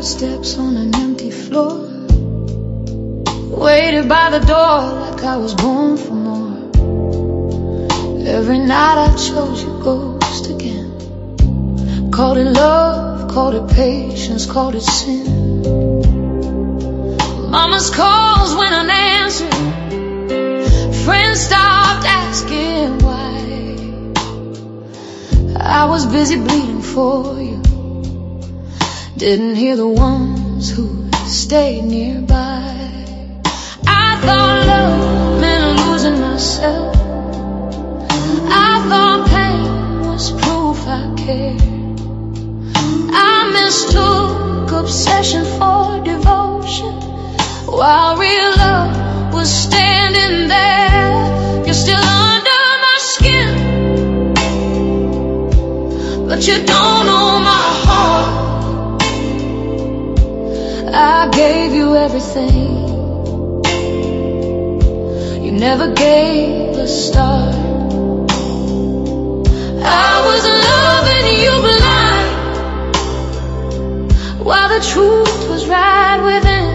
footsteps on an empty floor. Waited by the door like I was born for more. Every night I chose your ghost again. Called it love, called it patience, called it sin. Mama's calls went unanswered. Friends stopped asking why. I was busy bleeding for you. Didn't hear the ones who stayed nearby. I thought love meant losing myself. I thought pain was proof I cared. I mistook obsession for devotion, while real love was standing there. You're still under my skin, but you don't know my heart. I gave you everything. You never gave a start. I was loving you blind, while the truth was right within.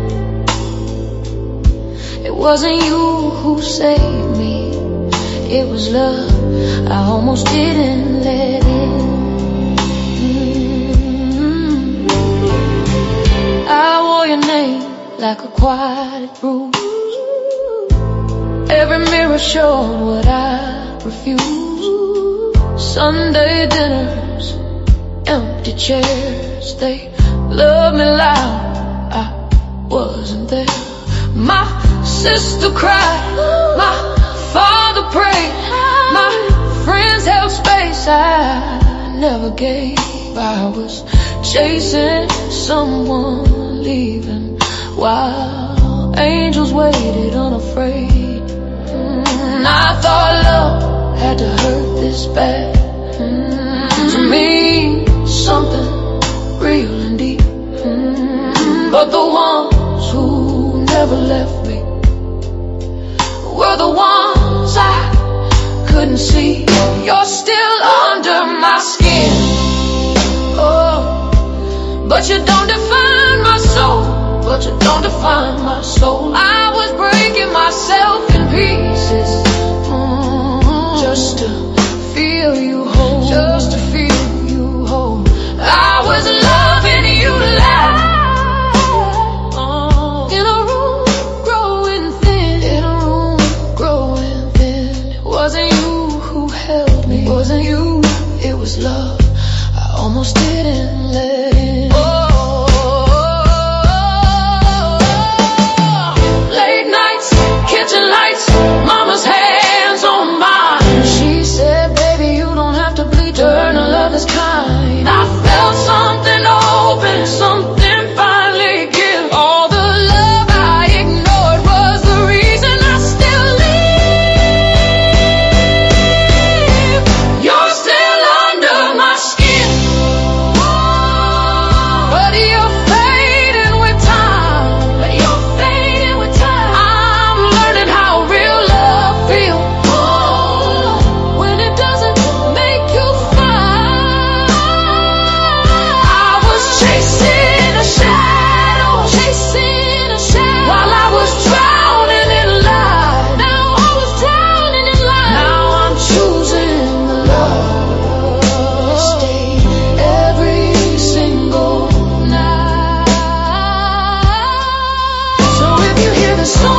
It wasn't you who saved me, it was love I almost didn't let in. I wore your name like a quiet bruise. Every mirror showed what I refused. Sunday dinners, empty chairs, they loved me loud, I wasn't there. My sister cried, my father prayed, my friends held space I never gave. I was chasing someone leaving, while angels waited unafraid. I thought love had to hurt this bad to mean something real and deep. But the ones who never left me were the ones I couldn't see. You're still under my skin, oh, but you don't define my soul. But you don't define my soul. I was breaking myself in pieces, just to feel you whole, just to feel you whole. I was loving you loud, in a room growing thin, in a room growing thin. It wasn't you who held me, it wasn't you, it was love I almost didn't let in. Kitchen lights, mama's hands on mine. She said, baby, you don't have to bleed to earn a love that's kind. I felt something open, something finally give. All the love I ignored was the reason I still live. You're still under my skin, but you're fading with time. But you're fading with time. I'm learning how real love feels, when it doesn't make you fine. I was chasing a shadow, while I was drowning in light. Now I was drowning in light. Now I'm choosing the love that stayed every single night. So if you hear the song